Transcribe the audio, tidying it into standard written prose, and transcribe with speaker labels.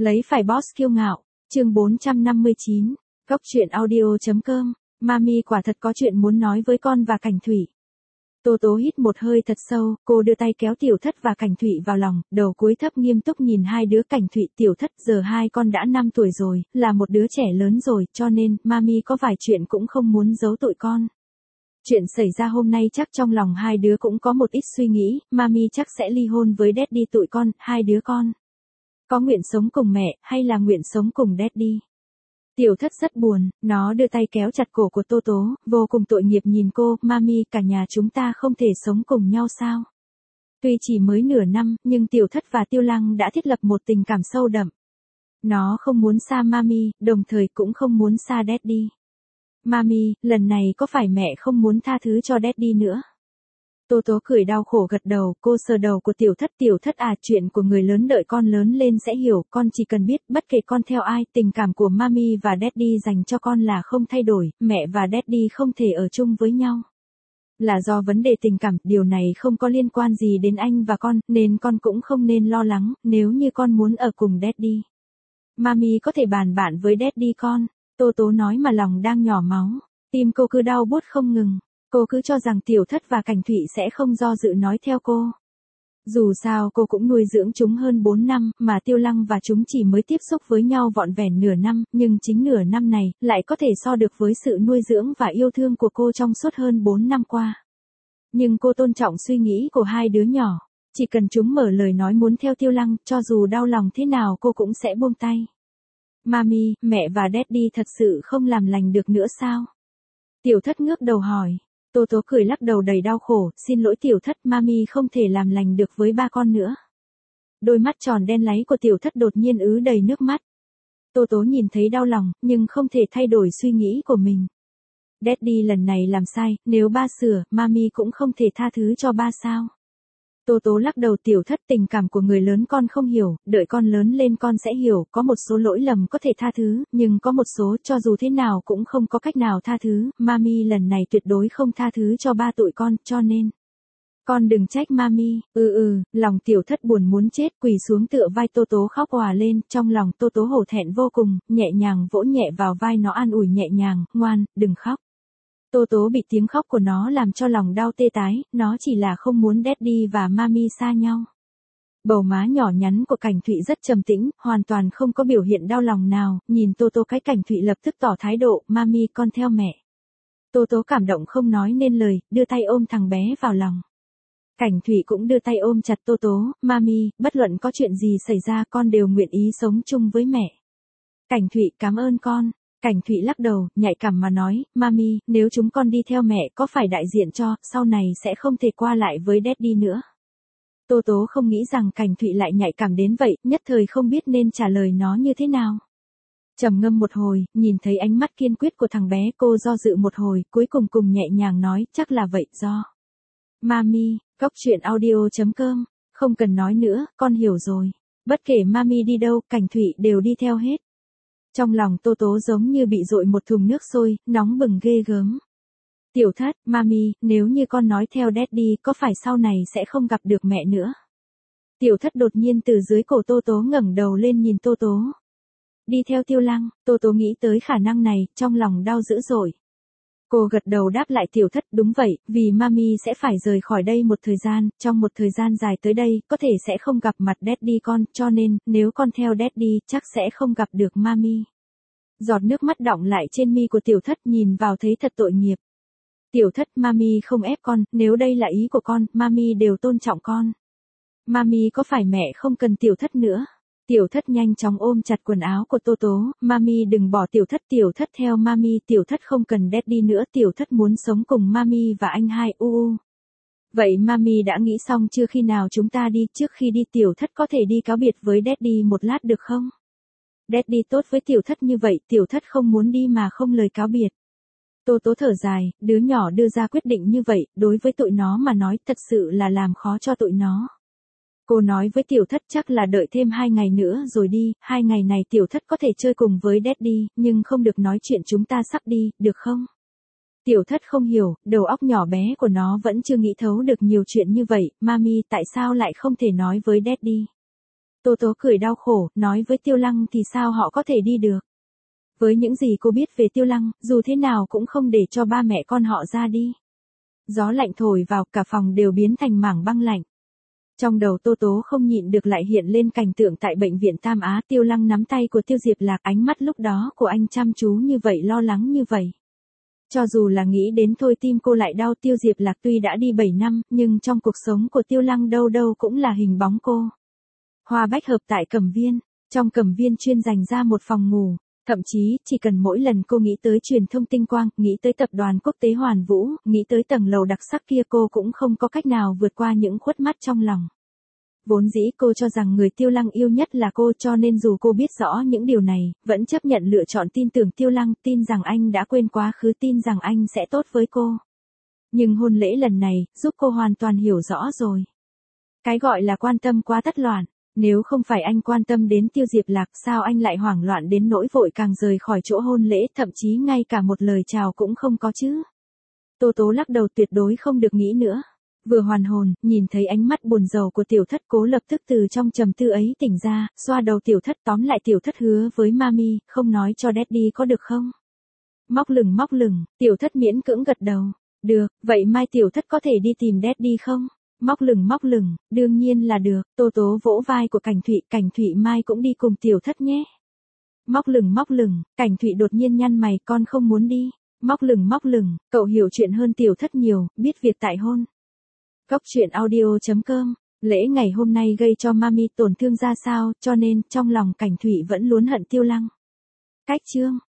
Speaker 1: Lấy phải boss kiêu ngạo, chương 459, Cốc truyện audio.com, Mami quả thật có chuyện muốn nói với con và Cảnh Thủy. Tô Tố hít một hơi thật sâu, cô đưa tay kéo Tiểu Thất và Cảnh Thủy vào lòng, đầu cúi thấp nghiêm túc nhìn hai đứa Cảnh Thủy. Tiểu Thất, giờ hai con đã 5 tuổi rồi, là một đứa trẻ lớn rồi, cho nên, Mami có vài chuyện cũng không muốn giấu tụi con. Chuyện xảy ra hôm nay chắc trong lòng hai đứa cũng có một ít suy nghĩ, Mami chắc sẽ ly hôn với Daddy tụi con, hai đứa con. Có nguyện sống cùng mẹ, hay là nguyện sống cùng Daddy? Tiểu Thất rất buồn, nó đưa tay kéo chặt cổ của Tô Tố, vô cùng tội nghiệp nhìn cô. Mami, cả nhà chúng ta không thể sống cùng nhau sao? Tuy chỉ mới nửa năm, nhưng Tiểu Thất và Tiêu Lăng đã thiết lập một tình cảm sâu đậm. Nó không muốn xa Mami, đồng thời cũng không muốn xa Daddy. Mami, lần này có phải mẹ không muốn tha thứ cho Daddy nữa? Tô Tố cười đau khổ gật đầu, cô sờ đầu của Tiểu Thất. Tiểu Thất à, chuyện của người lớn đợi con lớn lên sẽ hiểu, con chỉ cần biết, bất kể con theo ai, tình cảm của Mami và Daddy dành cho con là không thay đổi, mẹ và Daddy không thể ở chung với nhau. Là do vấn đề tình cảm, điều này không có liên quan gì đến anh và con, nên con cũng không nên lo lắng, nếu như con muốn ở cùng Daddy. Mami có thể bàn bạn với Daddy con, Tô Tố nói mà lòng đang nhỏ máu, tim cô cứ đau buốt không ngừng. Cô cứ cho rằng Tiểu Thất và Cảnh Thủy sẽ không do dự nói theo cô. Dù sao cô cũng nuôi dưỡng chúng hơn 4 năm, mà Tiêu Lăng và chúng chỉ mới tiếp xúc với nhau vỏn vẹn nửa năm, nhưng chính nửa năm này, lại có thể so được với sự nuôi dưỡng và yêu thương của cô trong suốt hơn 4 năm qua. Nhưng cô tôn trọng suy nghĩ của hai đứa nhỏ. Chỉ cần chúng mở lời nói muốn theo Tiêu Lăng, cho dù đau lòng thế nào cô cũng sẽ buông tay. Mami, mẹ và Daddy thật sự không làm lành được nữa sao? Tiểu Thất ngước đầu hỏi. Tô Tố cười lắc đầu đầy đau khổ, xin lỗi Tiểu Thất, Mami không thể làm lành được với ba con nữa. Đôi mắt tròn đen láy của Tiểu Thất đột nhiên ứ đầy nước mắt. Tô Tố nhìn thấy đau lòng, nhưng không thể thay đổi suy nghĩ của mình. Daddy lần này làm sai, nếu ba sửa, Mami cũng không thể tha thứ cho ba sao? Tô Tố lắc đầu. Tiểu Thất, tình cảm của người lớn con không hiểu, đợi con lớn lên con sẽ hiểu, có một số lỗi lầm có thể tha thứ, nhưng có một số cho dù thế nào cũng không có cách nào tha thứ, Mami lần này tuyệt đối không tha thứ cho ba tụi con, cho nên. Con đừng trách Mami, lòng Tiểu Thất buồn muốn chết, quỳ xuống tựa vai Tô Tố khóc òa lên, trong lòng Tô Tố hổ thẹn vô cùng, nhẹ nhàng vỗ nhẹ vào vai nó an ủi nhẹ nhàng, ngoan, đừng khóc. Tô Tố bị tiếng khóc của nó làm cho lòng đau tê tái, nó chỉ là không muốn Daddy và Mami xa nhau. Bầu má nhỏ nhắn của Cảnh Thủy rất trầm tĩnh, hoàn toàn không có biểu hiện đau lòng nào, nhìn Tô Tố cái Cảnh Thủy lập tức tỏ thái độ, Mami con theo mẹ. Tô Tố cảm động không nói nên lời, đưa tay ôm thằng bé vào lòng. Cảnh Thủy cũng đưa tay ôm chặt Tô Tố, Mami, bất luận có chuyện gì xảy ra con đều nguyện ý sống chung với mẹ. Cảnh Thủy cảm ơn con. Cảnh Thủy lắc đầu, nhạy cảm mà nói, Mami, nếu chúng con đi theo mẹ có phải đại diện cho, sau này sẽ không thể qua lại với Daddy nữa. Tô Tố không nghĩ rằng Cảnh Thủy lại nhạy cảm đến vậy, nhất thời không biết nên trả lời nó như thế nào. Trầm ngâm một hồi, nhìn thấy ánh mắt kiên quyết của thằng bé, cô do dự một hồi, cuối cùng nhẹ nhàng nói, chắc là vậy, do. Mami, Cốc truyện audio.com, không cần nói nữa, con hiểu rồi. Bất kể Mami đi đâu, Cảnh Thủy đều đi theo hết. Trong lòng Tô Tố giống như bị dội một thùng nước sôi, nóng bừng ghê gớm. Tiểu Thất, Mami, nếu như con nói theo Daddy có phải sau này sẽ không gặp được mẹ nữa? Tiểu Thất đột nhiên từ dưới cổ Tô Tố ngẩng đầu lên nhìn Tô Tố. Đi theo Tiêu Lăng, Tô Tố nghĩ tới khả năng này, trong lòng đau dữ dội. Cô gật đầu đáp lại Tiểu Thất, đúng vậy, vì Mami sẽ phải rời khỏi đây một thời gian, trong một thời gian dài tới đây, có thể sẽ không gặp mặt Daddy con, cho nên, nếu con theo Daddy, chắc sẽ không gặp được Mami. Giọt nước mắt đọng lại trên mi của Tiểu Thất, nhìn vào thấy thật tội nghiệp. Tiểu Thất, Mami không ép con, nếu đây là ý của con, Mami đều tôn trọng con. Mami có phải mẹ không cần Tiểu Thất nữa? Tiểu Thất nhanh chóng ôm chặt quần áo của Tô Tố, Mami đừng bỏ Tiểu Thất theo Mami, Tiểu Thất không cần Daddy nữa, Tiểu Thất muốn sống cùng Mami và anh hai, Vậy Mami đã nghĩ xong chưa, khi nào chúng ta đi, trước khi đi Tiểu Thất có thể đi cáo biệt với Daddy một lát được không? Daddy tốt với Tiểu Thất như vậy, Tiểu Thất không muốn đi mà không lời cáo biệt. Tô Tố thở dài, đứa nhỏ đưa ra quyết định như vậy, đối với tụi nó mà nói thật sự là làm khó cho tụi nó. Cô nói với Tiểu Thất chắc là đợi thêm 2 ngày nữa rồi đi, 2 ngày này Tiểu Thất có thể chơi cùng với Daddy, nhưng không được nói chuyện chúng ta sắp đi, được không? Tiểu Thất không hiểu, đầu óc nhỏ bé của nó vẫn chưa nghĩ thấu được nhiều chuyện như vậy, Mami tại sao lại không thể nói với Daddy? Tô Tố cười đau khổ, nói với Tiêu Lăng thì sao họ có thể đi được. Với những gì cô biết về Tiêu Lăng, dù thế nào cũng không để cho ba mẹ con họ ra đi. Gió lạnh thổi vào, cả phòng đều biến thành mảng băng lạnh. Trong đầu Tô Tố không nhịn được lại hiện lên cảnh tượng tại bệnh viện Tam Á, Tiêu Lăng nắm tay của Tiêu Diệp Lạc, ánh mắt lúc đó của anh chăm chú như vậy, lo lắng như vậy. Cho dù là nghĩ đến thôi tim cô lại đau. Tiêu Diệp Lạc tuy đã đi 7 năm, nhưng trong cuộc sống của Tiêu Lăng đâu đâu cũng là hình bóng cô. Hoa bách hợp tại Cẩm Viên, trong Cẩm Viên chuyên dành ra một phòng ngủ. Thậm chí, chỉ cần mỗi lần cô nghĩ tới truyền thông tinh quang, nghĩ tới tập đoàn quốc tế Hoàn Vũ, nghĩ tới tầng lầu đặc sắc kia, cô cũng không có cách nào vượt qua những khuất mắt trong lòng. Vốn dĩ cô cho rằng người Tiêu Lăng yêu nhất là cô, cho nên dù cô biết rõ những điều này, vẫn chấp nhận lựa chọn tin tưởng Tiêu Lăng, tin rằng anh đã quên quá khứ, tin rằng anh sẽ tốt với cô. Nhưng hôn lễ lần này, giúp cô hoàn toàn hiểu rõ rồi. Cái gọi là quan tâm quá thất loạn. Nếu không phải anh quan tâm đến Tiêu Diệp Lạc, sao anh lại hoảng loạn đến nỗi vội càng rời khỏi chỗ hôn lễ, thậm chí ngay cả một lời chào cũng không có chứ. Tô Tố lắc đầu, tuyệt đối không được nghĩ nữa. Vừa hoàn hồn, nhìn thấy ánh mắt buồn rầu của Tiểu Thất, cố lập tức từ trong trầm tư ấy tỉnh ra, xoa đầu Tiểu Thất, tóm lại Tiểu Thất hứa với Mami, không nói cho Daddy có được không? Móc lửng, Tiểu Thất miễn cưỡng gật đầu. Được, vậy mai Tiểu Thất có thể đi tìm Daddy không? Móc lửng, đương nhiên là được. Tô Tố vỗ vai của Cảnh Thụy mai cũng đi cùng Tiểu Thất nhé. Móc lửng, Cảnh Thụy đột nhiên nhăn mày, con không muốn đi. Móc lửng, cậu hiểu chuyện hơn Tiểu Thất nhiều, biết việc tại hôn. Góc truyện audio.com, lễ ngày hôm nay gây cho Mami tổn thương ra sao, cho nên trong lòng Cảnh Thụy vẫn luôn hận Tiêu Lăng. Cách chương